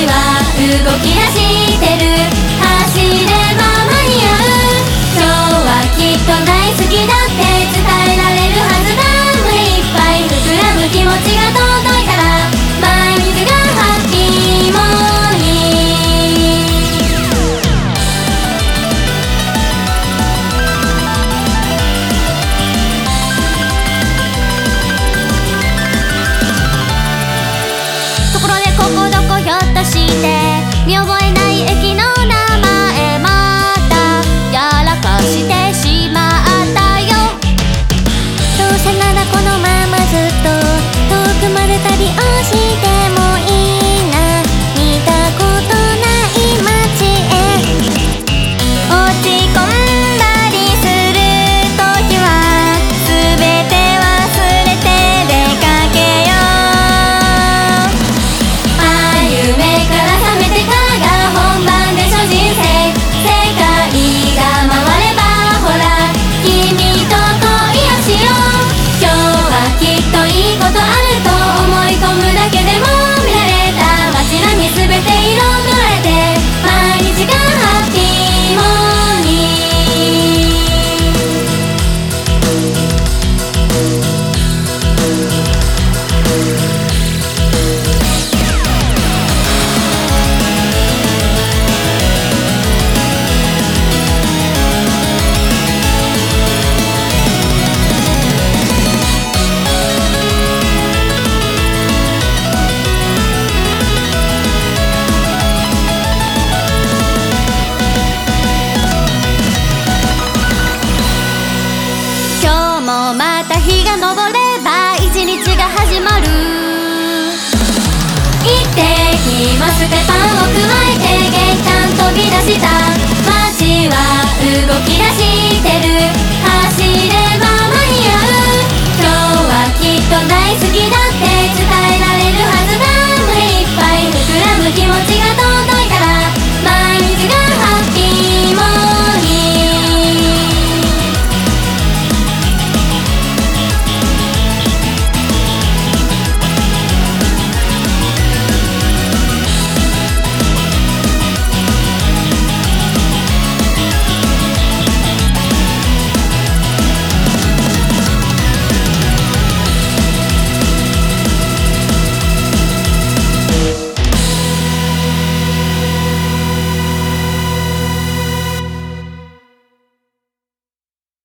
は動き出してる。走れば間に合う。今日はきっと大好きだって伝えられるはずだ。胸いっぱい膨らむ気持ちが届いたら毎日がハッピーモーニング。ところでここどこひょっとして見覚えない駅の名前またやらかしてしまったよ。どうせならこのままずっと遠くまで旅をしてもいいな。見たことない街へ落ち込んだりするときはすべて忘れて出かけよう。夢から覚めてからが本番でしょ人生。世界が回ればほら君と恋をしよう。今日はきっといいことあると思い込むだけでも見られた街並みすべて彩られて毎日がハッピーモーニング。今日もまた日が昇れば一日が始まる。行ってきますってパンをくわえて玄関飛び出した。街は動き出してる。